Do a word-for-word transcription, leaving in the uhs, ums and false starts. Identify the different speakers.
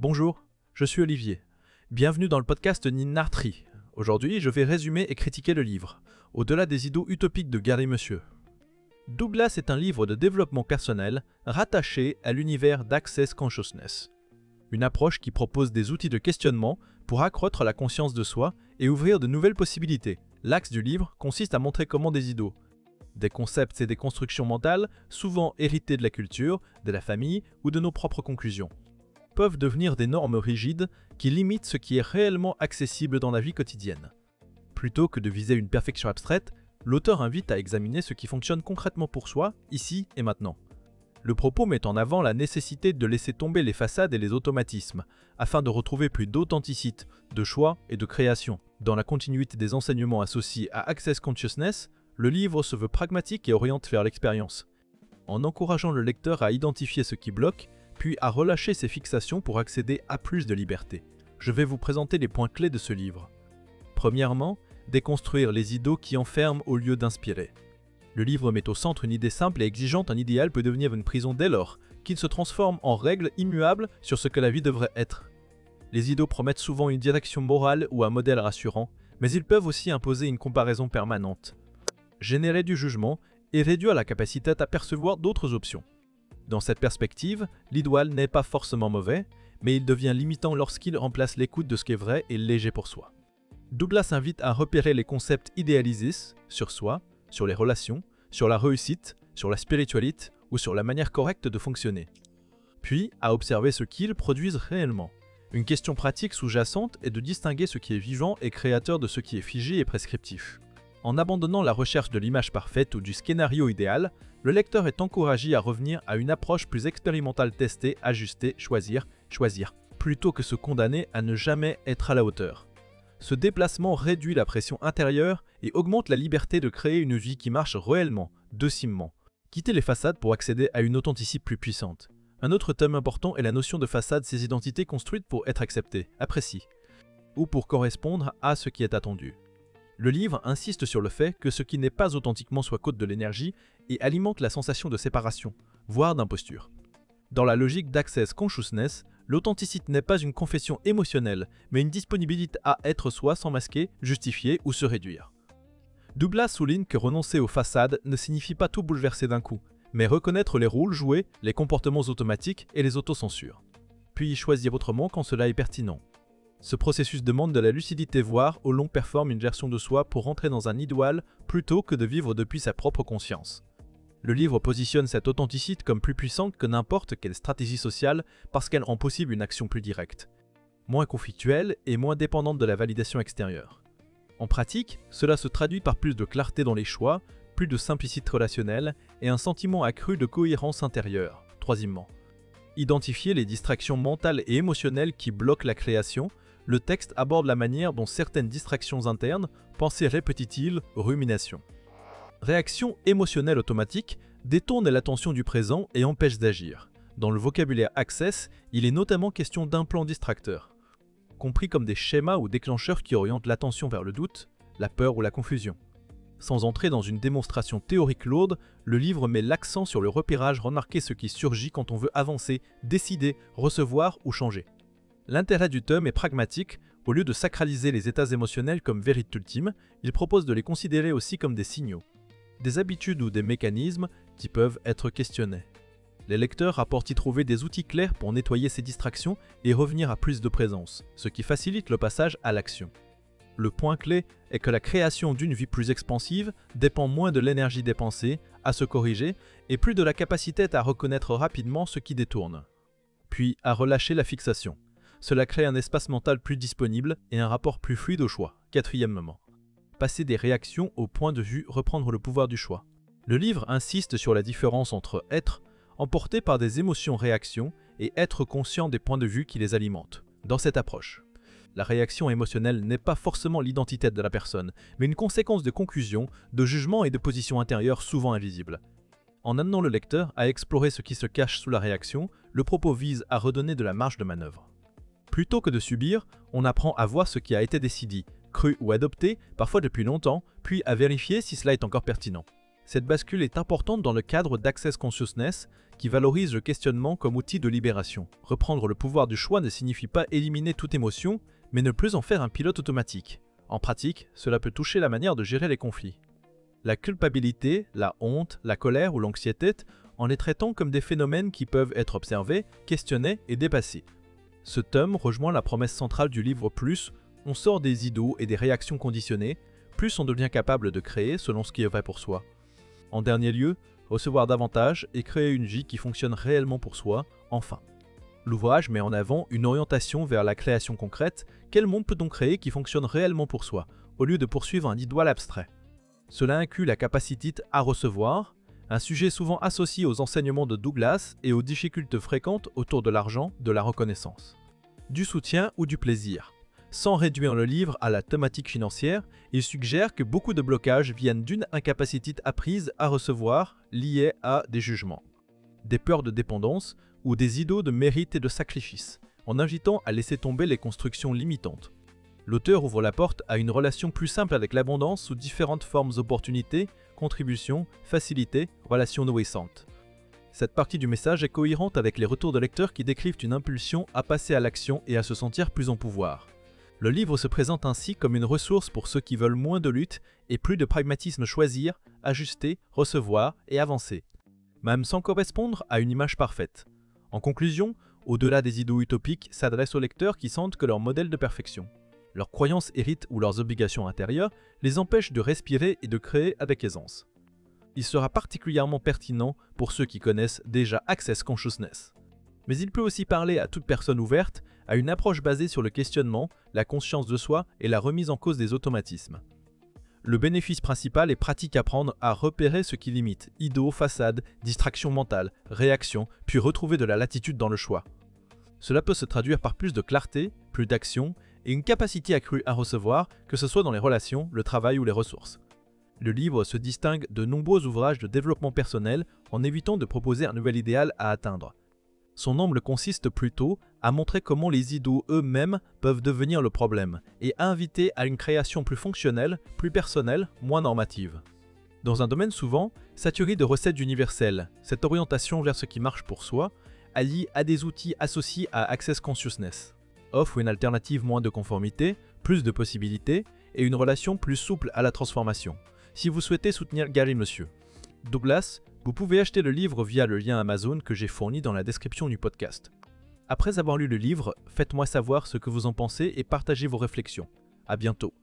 Speaker 1: Bonjour, je suis Olivier. Bienvenue dans le podcast Ninartri. Aujourd'hui, je vais résumer et critiquer le livre, Au-delà des idéaux utopiques de Gary Monsieur. Douglas est un livre de développement personnel rattaché à l'univers d'Access Consciousness. Une approche qui propose des outils de questionnement pour accroître la conscience de soi et ouvrir de nouvelles possibilités. L'axe du livre consiste à montrer comment des idéaux, des concepts et des constructions mentales, souvent hérités de la culture, de la famille ou de nos propres conclusions, peuvent devenir des normes rigides qui limitent ce qui est réellement accessible dans la vie quotidienne. Plutôt que de viser une perfection abstraite, l'auteur invite à examiner ce qui fonctionne concrètement pour soi, ici et maintenant. Le propos met en avant la nécessité de laisser tomber les façades et les automatismes, afin de retrouver plus d'authenticité, de choix et de création. Dans la continuité des enseignements associés à Access Consciousness, le livre se veut pragmatique et oriente vers l'expérience, en encourageant le lecteur à identifier ce qui bloque, puis à relâcher ses fixations pour accéder à plus de liberté. Je vais vous présenter les points clés de ce livre. Premièrement, déconstruire les idéaux qui enferment au lieu d'inspirer. Le livre met au centre une idée simple et exigeante. Un idéal peut devenir une prison dès lors qu'il se transforme en règle immuable sur ce que la vie devrait être. Les idéaux promettent souvent une direction morale ou un modèle rassurant, mais ils peuvent aussi imposer une comparaison permanente, générer du jugement et réduire la capacité à percevoir d'autres options. Dans cette perspective, l'idéal n'est pas forcément mauvais, mais il devient limitant lorsqu'il remplace l'écoute de ce qui est vrai et léger pour soi. Douglas invite à repérer les concepts idéalisés sur soi, sur les relations, sur la réussite, sur la spiritualité ou sur la manière correcte de fonctionner. Puis, à observer ce qu'ils produisent réellement. Une question pratique sous-jacente est de distinguer ce qui est vivant et créateur de ce qui est figé et prescriptif. En abandonnant la recherche de l'image parfaite ou du scénario idéal, le lecteur est encouragé à revenir à une approche plus expérimentale, tester, ajuster, choisir, choisir, plutôt que se condamner à ne jamais être à la hauteur. Ce déplacement réduit la pression intérieure et augmente la liberté de créer une vie qui marche réellement, docillement. Quitter les façades pour accéder à une authenticité plus puissante. Un autre thème important est la notion de façade, ces identités construites pour être acceptées, appréciées, ou pour correspondre à ce qui est attendu. Le livre insiste sur le fait que ce qui n'est pas authentiquement soit code de l'énergie et alimente la sensation de séparation, voire d'imposture. Dans la logique d'Access Consciousness, l'authenticité n'est pas une confession émotionnelle, mais une disponibilité à être soi sans masquer, justifier ou se réduire. Douglas souligne que renoncer aux façades ne signifie pas tout bouleverser d'un coup, mais reconnaître les rôles joués, les comportements automatiques et les autocensures. Puis choisir autrement quand cela est pertinent. Ce processus demande de la lucidité, voire au long performe une version de soi pour rentrer dans un idéal plutôt que de vivre depuis sa propre conscience. Le livre positionne cette authenticité comme plus puissante que n'importe quelle stratégie sociale parce qu'elle rend possible une action plus directe, moins conflictuelle et moins dépendante de la validation extérieure. En pratique, cela se traduit par plus de clarté dans les choix, plus de simplicité relationnelle et un sentiment accru de cohérence intérieure. Troisièmement, identifier les distractions mentales et émotionnelles qui bloquent la création. Le texte aborde la manière dont certaines distractions internes, pensées répétitives, ruminations, réactions émotionnelles automatiques, détournent l'attention du présent et empêchent d'agir. Dans le vocabulaire Access, il est notamment question d'implants distracteurs, compris comme des schémas ou déclencheurs qui orientent l'attention vers le doute, la peur ou la confusion. Sans entrer dans une démonstration théorique lourde, le livre met l'accent sur le repérage, remarquer ce qui surgit quand on veut avancer, décider, recevoir ou changer. L'intérêt du tome est pragmatique. Au lieu de sacraliser les états émotionnels comme vérité ultime, il propose de les considérer aussi comme des signaux, des habitudes ou des mécanismes qui peuvent être questionnés. Les lecteurs apportent y trouver des outils clairs pour nettoyer ces distractions et revenir à plus de présence, ce qui facilite le passage à l'action. Le point clé est que la création d'une vie plus expansive dépend moins de l'énergie dépensée à se corriger et plus de la capacité à reconnaître rapidement ce qui détourne, puis à relâcher la fixation. Cela crée un espace mental plus disponible et un rapport plus fluide au choix. Quatrièmement, passer des réactions au point de vue, reprendre le pouvoir du choix. Le livre insiste sur la différence entre être emporté par des émotions-réactions et être conscient des points de vue qui les alimentent. Dans cette approche, la réaction émotionnelle n'est pas forcément l'identité de la personne, mais une conséquence de conclusions, de jugements et de positions intérieures souvent invisibles. En amenant le lecteur à explorer ce qui se cache sous la réaction, le propos vise à redonner de la marge de manœuvre. Plutôt que de subir, on apprend à voir ce qui a été décidé, cru ou adopté, parfois depuis longtemps, puis à vérifier si cela est encore pertinent. Cette bascule est importante dans le cadre d'Access Consciousness qui valorise le questionnement comme outil de libération. Reprendre le pouvoir du choix ne signifie pas éliminer toute émotion, mais ne plus en faire un pilote automatique. En pratique, cela peut toucher la manière de gérer les conflits. La culpabilité, la honte, la colère ou l'anxiété en les traitant comme des phénomènes qui peuvent être observés, questionnés et dépassés. Ce tome rejoint la promesse centrale du livre Plus, on sort des idoles et des réactions conditionnées, plus on devient capable de créer selon ce qui est vrai pour soi. En dernier lieu, recevoir davantage et créer une vie qui fonctionne réellement pour soi, enfin. L'ouvrage met en avant une orientation vers la création concrète. Quel monde peut-on créer qui fonctionne réellement pour soi, au lieu de poursuivre un idéal abstrait? Cela inclut la capacité à recevoir, un sujet souvent associé aux enseignements de Douglas et aux difficultés fréquentes autour de l'argent, de la reconnaissance, du soutien ou du plaisir. Sans réduire le livre à la thématique financière, il suggère que beaucoup de blocages viennent d'une incapacité apprise à recevoir liée à des jugements, des peurs de dépendance ou des idées de mérite et de sacrifice, en invitant à laisser tomber les constructions limitantes. L'auteur ouvre la porte à une relation plus simple avec l'abondance sous différentes formes d'opportunités, contributions, facilités, relations nourrissantes. Cette partie du message est cohérente avec les retours de lecteurs qui décrivent une impulsion à passer à l'action et à se sentir plus en pouvoir. Le livre se présente ainsi comme une ressource pour ceux qui veulent moins de lutte et plus de pragmatisme, choisir, ajuster, recevoir et avancer, même sans correspondre à une image parfaite. En conclusion, au-delà des idées utopiques, s'adresse aux lecteurs qui sentent que leur modèle de perfection, leurs croyances héritent ou leurs obligations intérieures les empêchent de respirer et de créer avec aisance. Il sera particulièrement pertinent pour ceux qui connaissent déjà Access Consciousness. Mais il peut aussi parler à toute personne ouverte à une approche basée sur le questionnement, la conscience de soi et la remise en cause des automatismes. Le bénéfice principal est pratique à prendre à repérer ce qui limite, idées, façades, distractions mentales, réactions, puis retrouver de la latitude dans le choix. Cela peut se traduire par plus de clarté, plus d'action et une capacité accrue à recevoir, que ce soit dans les relations, le travail ou les ressources. Le livre se distingue de nombreux ouvrages de développement personnel en évitant de proposer un nouvel idéal à atteindre. Son angle consiste plutôt à montrer comment les idées eux-mêmes peuvent devenir le problème et à inviter à une création plus fonctionnelle, plus personnelle, moins normative. Dans un domaine souvent saturé de recettes universelles, cette orientation vers ce qui marche pour soi, alliée à des outils associés à Access Consciousness, offre une alternative moins de conformité, plus de possibilités et une relation plus souple à la transformation. Si vous souhaitez soutenir Gary Monsieur Douglas, vous pouvez acheter le livre via le lien Amazon que j'ai fourni dans la description du podcast. Après avoir lu le livre, faites-moi savoir ce que vous en pensez et partagez vos réflexions. À bientôt.